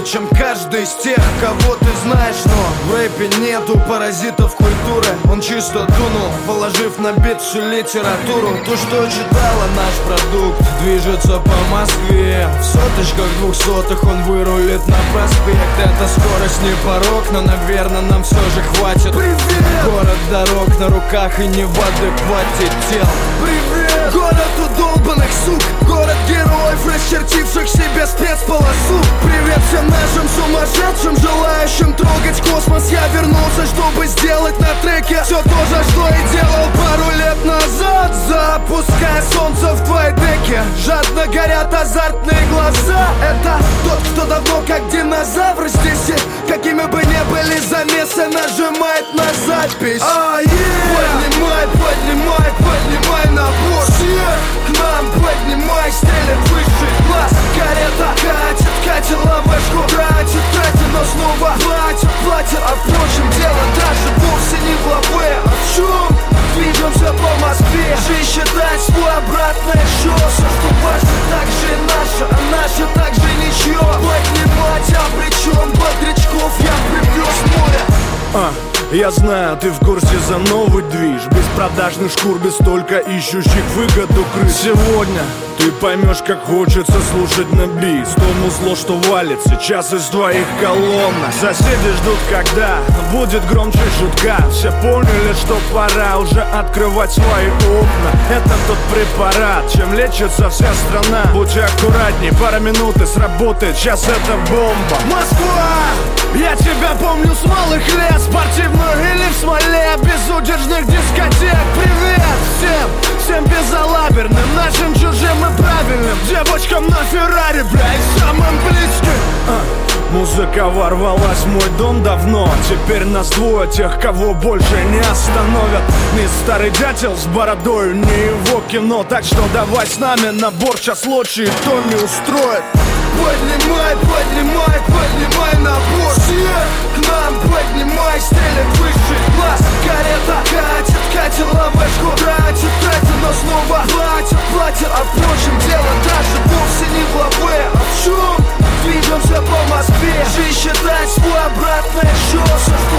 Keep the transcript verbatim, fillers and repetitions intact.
чем каждый из тех, кого ты знаешь. Но в рэпе нету паразитов культуры. Он чисто дунул, положив на бит всю литературу. То, что читала наш продукт, движется по Москве. В соточках, двухсотых он вырулит на проспект. Эта скорость не порог, но, наверное, нам все же хватит. Привет! Город дорог на руках и не в адеквате тел. Привет! Город удолбанных сук, город героев, расчертивших себе спецполосу. Привет всем нашим сумасшедшим, желающим трогать космос. Я вернулся, чтобы сделать на треке все то же, что и делал пару лет назад. Запуская солнце в твои деки, жадно горят азартные глаза. Это тот, кто давно как динозавр здесь, и какими бы ни были замесы, нажимает на запись. а, yeah. Поднимай, поднимай, поднимай набор. Всех к нам поднимай, стелет высший класс. Карета катит, катила вышку, тратит, тратит, но снова платит, платит. А впрочем, дело даже вовсе не в лаве. А в чем? Движемся по Москве, же считать свой обратный счет. Все, что ваше, так же и наше, а наше так же ничье. Поднимать обречен, бодрячков я привез море. А, я знаю, ты в курсе за новый движ. Без продажных шкур, без только ищущих выгоду крыс. Сегодня ты поймешь, как хочется слушать на бис. То музло, что валит сейчас из твоих колонок. Соседи ждут, когда будет громче шутка. Все поняли, что пора уже открывать свои окна. Это тот препарат, чем лечится вся страна. Будь аккуратней, пара минут и сработает, сейчас это бомба. Москва! Я тебя помню с малых лет, спортивную или в смоле, безудержных дискотек. Привет всем, всем безалаберным, нашим чужим и правильным девочкам на Феррари, блядь, самым близким. а, Музыка ворвалась в мой дом давно. Теперь нас двое, тех, кого больше не остановят. Ни старый дятел с бородою, не его кино. Так что давай с нами на борт, сейчас Лочи и Томми устроит. Поднимай, поднимай, поднимай набор. Всех к нам поднимай, стелет высший класс. Карета катит, катила вышку, тратит, тратит, но снова платит, платит. А впрочем, дело даже вовсе не в лаве. А в чем? Движемся по Москве, же считать свой обратный счет. Все, что